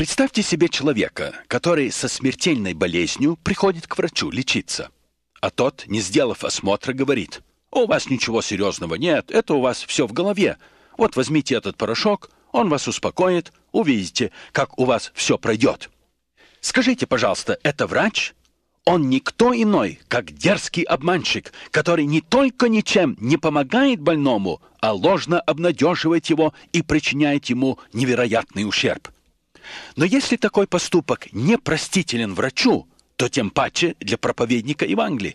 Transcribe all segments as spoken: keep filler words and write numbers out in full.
Представьте себе человека, который со смертельной болезнью приходит к врачу лечиться, а тот, не сделав осмотра, говорит: «У вас ничего серьезного нет, это у вас все в голове. Вот возьмите этот порошок, он вас успокоит, увидите, как у вас все пройдет». Скажите, пожалуйста, это врач? Он никто иной, как дерзкий обманщик, который не только ничем не помогает больному, а ложно обнадеживает его и причиняет ему невероятный ущерб. Но если такой поступок не простителен врачу, то тем паче для проповедника Евангелия.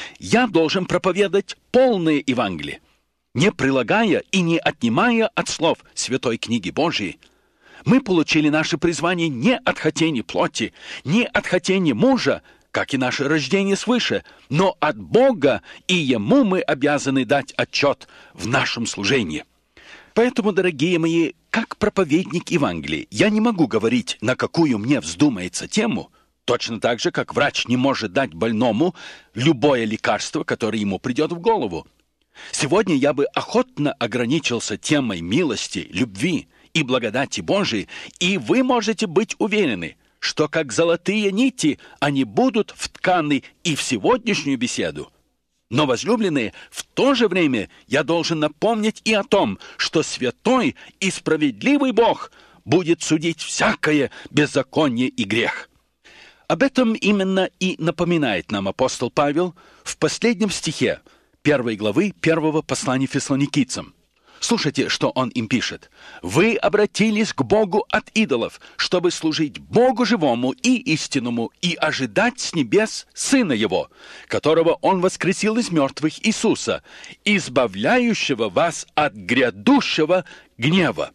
Я должен проповедовать полное Евангелие, не прилагая и не отнимая от слов Святой Книги Божией. Мы получили наше призвание не от хотения плоти, не от хотения мужа, как и наше рождение свыше, но от Бога, и Ему мы обязаны дать отчет в нашем служении. Поэтому, дорогие мои, как проповедник Евангелия, я не могу говорить, на какую мне вздумается тему, точно так же, как врач не может дать больному любое лекарство, которое ему придет в голову. Сегодня я бы охотно ограничился темой милости, любви и благодати Божией, и вы можете быть уверены, что как золотые нити они будут втканы и в сегодняшнюю беседу. Но, возлюбленные, в то же время я должен напомнить и о том, что святой и справедливый Бог будет судить всякое беззаконие и грех. Об этом именно и напоминает нам апостол Павел в последнем стихе первой главы первого послания Фессалоникийцам. Слушайте, что он им пишет. «Вы обратились к Богу от идолов, чтобы служить Богу живому и истинному и ожидать с небес Сына Его, которого Он воскресил из мертвых, Иисуса, избавляющего вас от грядущего гнева».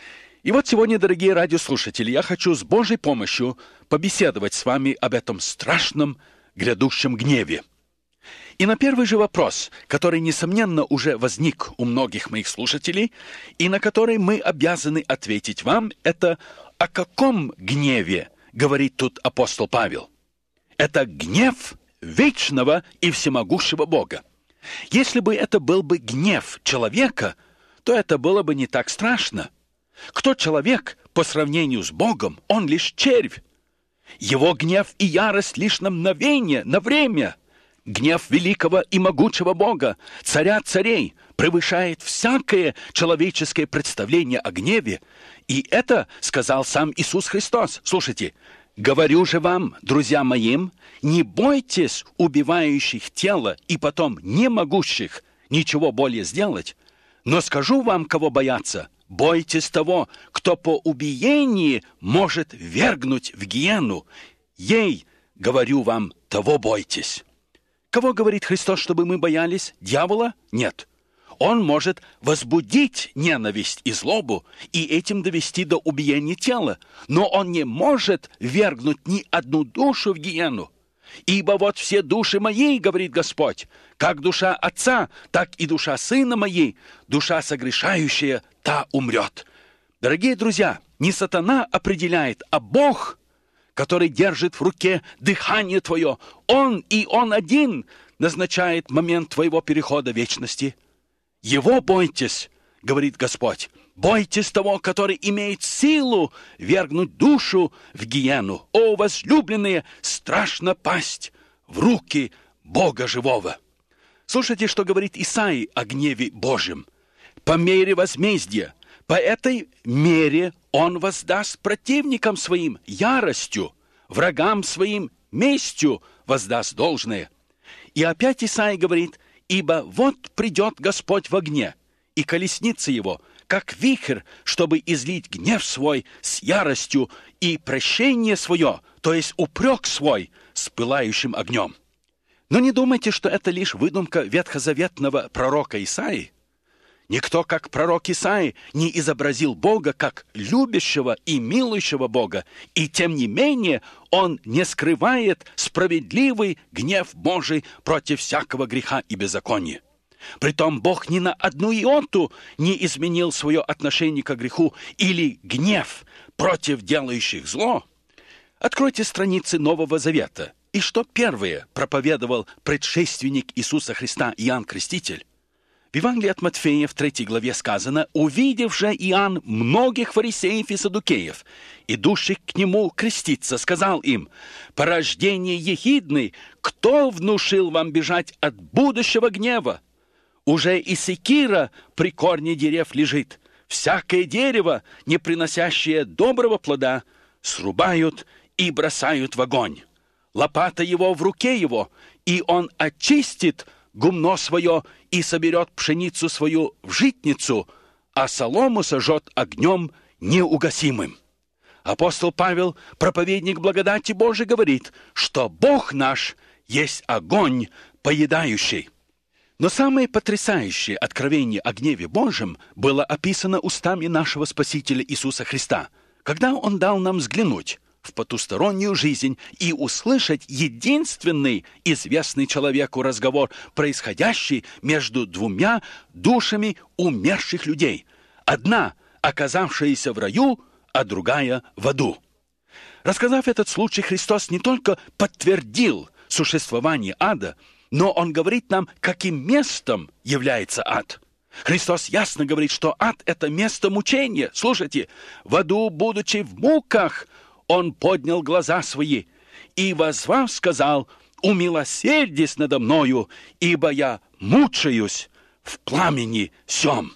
И вот сегодня, дорогие радиослушатели, я хочу с Божьей помощью побеседовать с вами об этом страшном грядущем гневе. И на первый же вопрос, который, несомненно, уже возник у многих моих слушателей, и на который мы обязаны ответить вам, это о каком гневе говорит тут апостол Павел? Это гнев вечного и всемогущего Бога. Если бы это был бы гнев человека, то это было бы не так страшно. Кто человек по сравнению с Богом? Он лишь червь. Его гнев и ярость лишь на мгновение, на время. Гнев великого и могучего Бога, царя царей, превышает всякое человеческое представление о гневе. И это сказал сам Иисус Христос. Слушайте, «Говорю же вам, друзья моим, не бойтесь убивающих тело и потом не могущих ничего более сделать, но скажу вам, кого бояться, бойтесь того, кто по убиении может ввергнуть в гиену. Ей, говорю вам, того бойтесь». Кого говорит Христос, чтобы мы боялись? Дьявола? Нет. Он может возбудить ненависть и злобу и этим довести до убиения тела. Но он не может ввергнуть ни одну душу в гиену. «Ибо вот все души мои, — говорит Господь, — как душа отца, так и душа сына моей, душа согрешающая, та умрет». Дорогие друзья, не сатана определяет, а Бог, который держит в руке дыхание твое, Он и Он один назначает момент твоего перехода в вечности. Его бойтесь, говорит Господь. Бойтесь того, который имеет силу вергнуть душу в гиену. О, возлюбленные, страшно пасть в руки Бога живого. Слушайте, что говорит Исаия о гневе Божьем. По мере возмездия, по этой мере Он воздаст противникам своим яростью, врагам своим местью воздаст должное. И опять Исаия говорит: «Ибо вот придет Господь в огне, и колесница Его, как вихрь, чтобы излить гнев свой с яростью и прощение свое, то есть упрек свой, с пылающим огнем». Но не думайте, что это лишь выдумка ветхозаветного пророка Исаии. Никто, как пророк Исаия, не изобразил Бога как любящего и милующего Бога, и тем не менее он не скрывает справедливый гнев Божий против всякого греха и беззакония. Притом Бог ни на одну иоту не изменил свое отношение к греху или гнев против делающих зло. Откройте страницы Нового Завета. И что первое проповедовал предшественник Иисуса Христа Иоанн Креститель? В Евангелии от Матфея в третьей главе сказано: «Увидев же Иоанн многих фарисеев и саддукеев, идущих к нему креститься, сказал им: порождение ехидный, кто внушил вам бежать от будущего гнева? Уже и секира при корне дерев лежит. Всякое дерево, не приносящее доброго плода, срубают и бросают в огонь. Лопата его в руке его, и он очистит гумно свое и соберет пшеницу свою в житницу, а солому сожжет огнем неугасимым». Апостол Павел, проповедник благодати Божией, говорит, что Бог наш есть огонь поедающий. Но самое потрясающее откровение о гневе Божьем было описано устами нашего Спасителя Иисуса Христа, когда Он дал нам взглянуть в потустороннюю жизнь и услышать единственный известный человеку разговор, происходящий между двумя душами умерших людей. Одна, оказавшаяся в раю, а другая в аду. Рассказав этот случай, Христос не только подтвердил существование ада, но Он говорит нам, каким местом является ад. Христос ясно говорит, что ад – это место мучения. Слушайте, в аду, будучи в муках, Он поднял глаза свои и, воззвав, сказал: «Умилосердись надо мною, ибо я мучаюсь в пламени сем».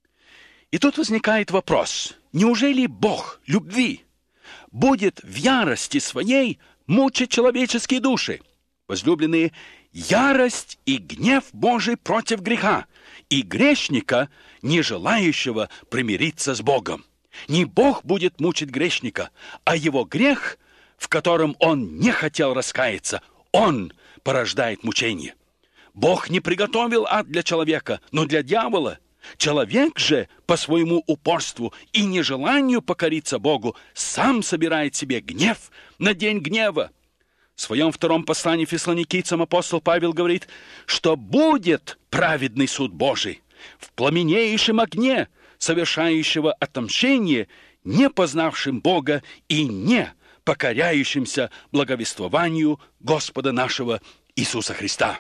И тут возникает вопрос: неужели Бог любви будет в ярости своей мучить человеческие души? Возлюбленные, ярость и гнев Божий против греха и грешника, не желающего примириться с Богом. Не Бог будет мучить грешника, а его грех, в котором он не хотел раскаяться, он порождает мучение. Бог не приготовил ад для человека, но для дьявола. Человек же по своему упорству и нежеланию покориться Богу сам собирает себе гнев на день гнева. В своем втором послании фессалоникийцам апостол Павел говорит, что будет праведный суд Божий в пламенеющем огне, совершающего отомщение не познавшим Бога и не покоряющимся благовествованию Господа нашего Иисуса Христа.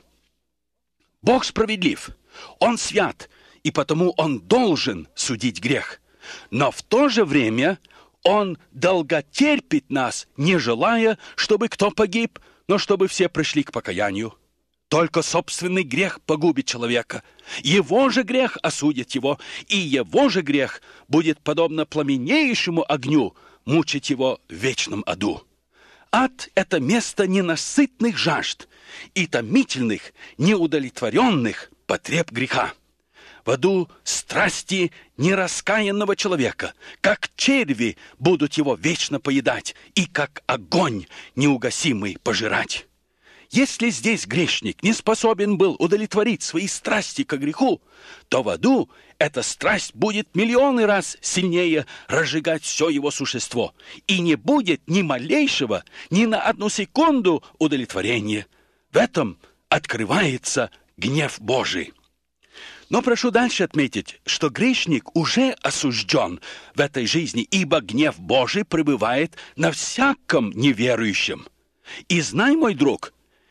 Бог справедлив, Он свят, и потому Он должен судить грех. Но в то же время Он долготерпит нас, не желая, чтобы кто погиб, но чтобы все пришли к покаянию. Только собственный грех погубит человека. Его же грех осудит его, и его же грех будет, подобно пламенеющему огню, мучить его в вечном аду. Ад – это место ненасытных жажд и томительных, неудовлетворенных потреб греха. В аду страсти нераскаянного человека, как черви, будут его вечно поедать, и как огонь неугасимый пожирать. Если здесь грешник не способен был удовлетворить свои страсти ко греху, то в аду эта страсть будет миллионы раз сильнее разжигать все его существо, и не будет ни малейшего, ни на одну секунду удовлетворения. В этом открывается гнев Божий. Но прошу дальше отметить, что грешник уже осужден в этой жизни, ибо гнев Божий пребывает на всяком неверующем. И знай, мой друг,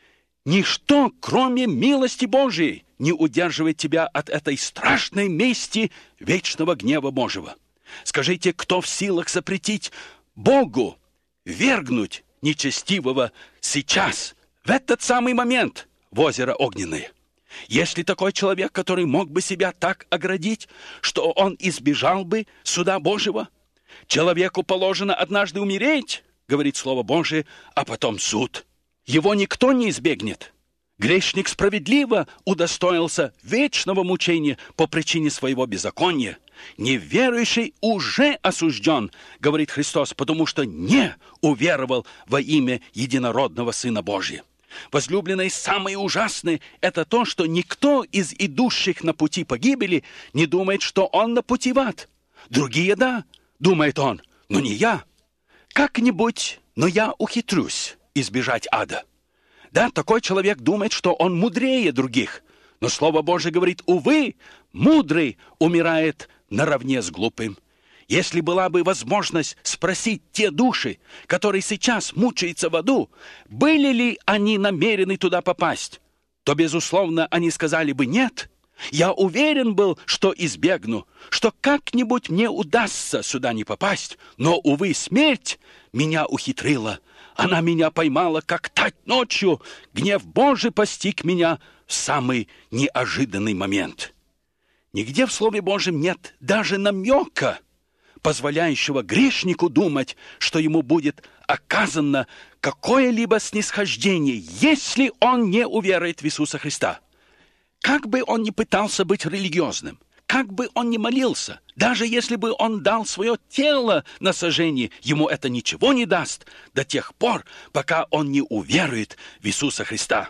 ничто, кроме милости Божией, не удерживает тебя от этой страшной мести вечного гнева Божьего. Скажите, кто в силах запретить Богу вергнуть нечестивого сейчас, в этот самый момент, в озеро огненное? Есть ли такой человек, который мог бы себя так оградить, что он избежал бы суда Божьего? Человеку положено однажды умереть, говорит Слово Божие, а потом суд. Его никто не избегнет. Грешник справедливо удостоился вечного мучения по причине своего беззакония. Неверующий уже осужден, говорит Христос, потому что не уверовал во имя единородного Сына Божия. Возлюбленные, самое ужасное – это то, что никто из идущих на пути погибели не думает, что он на пути в ад. Другие – да, думает он, но не я. Как-нибудь, но я ухитрюсь избежать ада. Да, такой человек думает, что он мудрее других. Но Слово Божие говорит, увы, мудрый умирает наравне с глупым. Если была бы возможность спросить те души, которые сейчас мучаются в аду, были ли они намерены туда попасть, то, безусловно, они сказали бы нет. Я уверен был, что избегну, что как-нибудь мне удастся сюда не попасть. Но, увы, смерть меня ухитрила. Она меня поймала, как тать ночью. Гнев Божий постиг меня в самый неожиданный момент. Нигде в Слове Божьем нет даже намека, позволяющего грешнику думать, что ему будет оказано какое-либо снисхождение, если он не уверует в Иисуса Христа. Как бы он ни пытался быть религиозным, как бы он ни молился, даже если бы он дал свое тело на сожжение, ему это ничего не даст до тех пор, пока он не уверует в Иисуса Христа.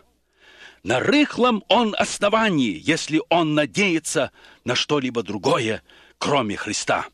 На рыхлом он основании, если он надеется на что-либо другое, кроме Христа.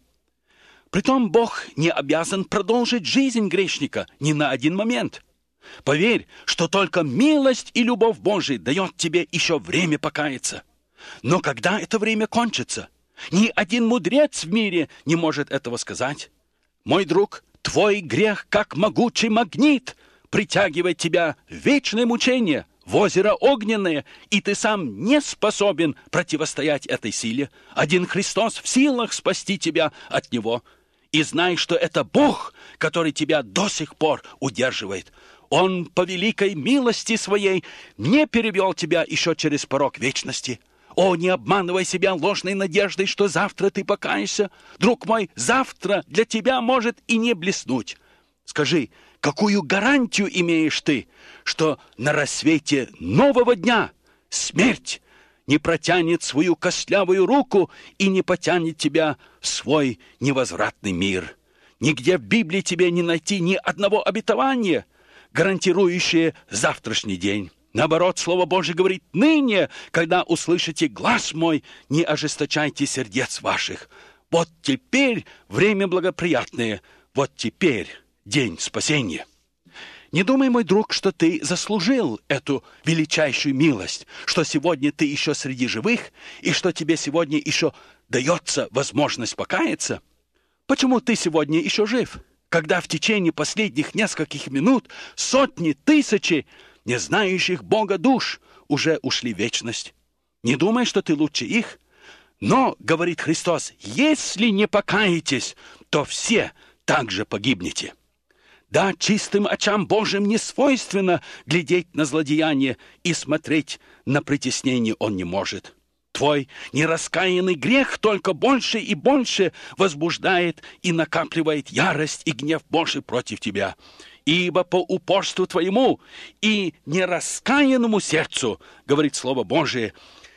Притом Бог не обязан продолжить жизнь грешника ни на один момент. Поверь, что только милость и любовь Божия дает тебе еще время покаяться. Но когда это время кончится, ни один мудрец в мире не может этого сказать. Мой друг, твой грех, как могучий магнит, притягивает тебя в вечное мучение, в озеро огненное, и ты сам не способен противостоять этой силе. Один Христос в силах спасти тебя от него. И знай, что это Бог, который тебя до сих пор удерживает. Он по великой милости своей не перевел тебя еще через порог вечности. О, не обманывай себя ложной надеждой, что завтра ты покаешься. Друг мой, завтра для тебя может и не блеснуть. Скажи, какую гарантию имеешь ты, что на рассвете нового дня смерть не протянет свою костлявую руку и не потянет тебя в свой невозвратный мир? Нигде в Библии тебе не найти ни одного обетования, гарантирующее завтрашний день. Наоборот, Слово Божие говорит: ныне, когда услышите глас мой, не ожесточайте сердец ваших. Вот теперь время благоприятное, вот теперь день спасения. Не думай, мой друг, что ты заслужил эту величайшую милость, что сегодня ты еще среди живых, и что тебе сегодня еще дается возможность покаяться. Почему ты сегодня еще жив, когда в течение последних нескольких минут сотни, тысячи не знающих Бога душ уже ушли в вечность? Не думай, что ты лучше их. Но, говорит Христос, если не покаетесь, то все также погибнете. Да, чистым очам Божьим не свойственно глядеть на злодеяние, и смотреть на притеснение он не может. Твой нераскаянный грех только больше и больше возбуждает и накапливает ярость и гнев Божий против тебя. Ибо по упорству твоему и нераскаянному сердцу, говорит Слово Божие,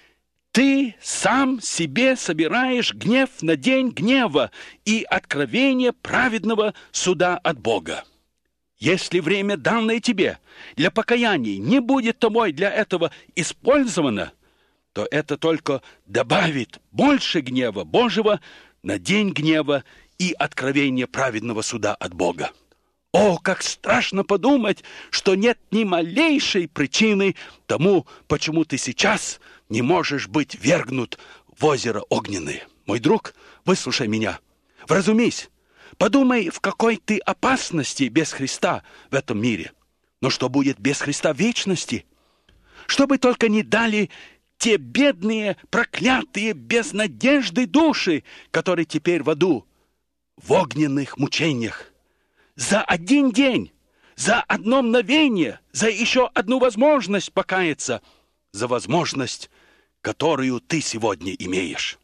ты сам себе собираешь гнев на день гнева и откровение праведного суда от Бога. Если время, данное тебе для покаяния, не будет тобой для этого использовано, то это только добавит больше гнева Божьего на день гнева и откровения праведного суда от Бога. О, как страшно подумать, что нет ни малейшей причины тому, почему ты сейчас не можешь быть вергнут в озеро огненное. Мой друг, выслушай меня, вразумись. Подумай, в какой ты опасности без Христа в этом мире. Но что будет без Христа в вечности? Что бы только не дали те бедные, проклятые, без надежды души, которые теперь в аду, в огненных мучениях. За один день, за одно мгновение, за еще одну возможность покаяться, за возможность, которую ты сегодня имеешь.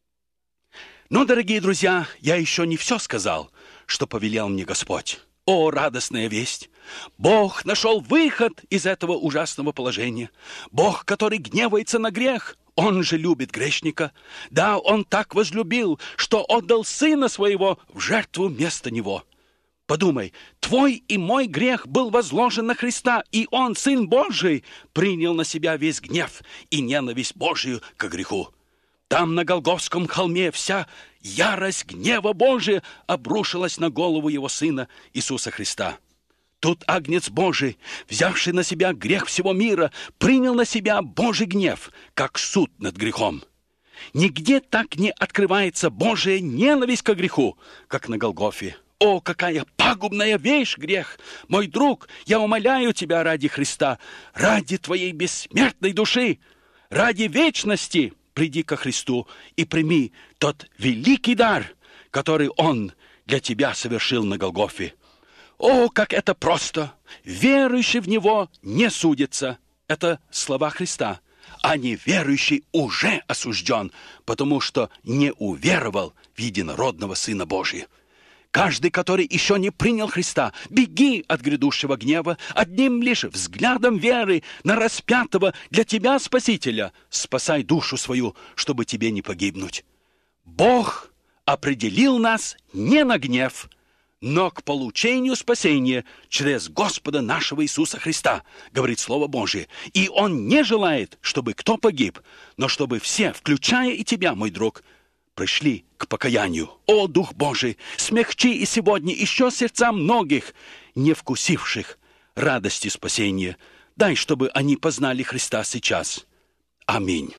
Но, дорогие друзья, я еще не все сказал, что повелел мне Господь. О, радостная весть! Бог нашел выход из этого ужасного положения. Бог, который гневается на грех, Он же любит грешника. Да, Он так возлюбил, что отдал Сына Своего в жертву вместо Него. Подумай, твой и мой грех был возложен на Христа, и Он, Сын Божий, принял на себя весь гнев и ненависть Божию к греху. Там, на Голгофском холме, вся ярость гнева Божия обрушилась на голову Его Сына Иисуса Христа. Тут Агнец Божий, взявший на себя грех всего мира, принял на себя Божий гнев, как суд над грехом. Нигде так не открывается Божия ненависть к греху, как на Голгофе. О, какая пагубная вещь грех! Мой друг, я умоляю тебя ради Христа, ради твоей бессмертной души, ради вечности, приди ко Христу и прими тот великий дар, который Он для тебя совершил на Голгофе. О, как это просто! Верующий в Него не судится. Это слова Христа. А неверующий уже осужден, потому что не уверовал в единородного Сына Божия. Каждый, который еще не принял Христа, беги от грядущего гнева, одним лишь взглядом веры на распятого для тебя Спасителя. Спасай душу свою, чтобы тебе не погибнуть. Бог определил нас не на гнев, но к получению спасения через Господа нашего Иисуса Христа, говорит Слово Божие. И Он не желает, чтобы кто погиб, но чтобы все, включая и тебя, мой друг, пришли к покаянию. О, Дух Божий, смягчи и сегодня еще сердца многих, не вкусивших радости спасения. Дай, чтобы они познали Христа сейчас. Аминь.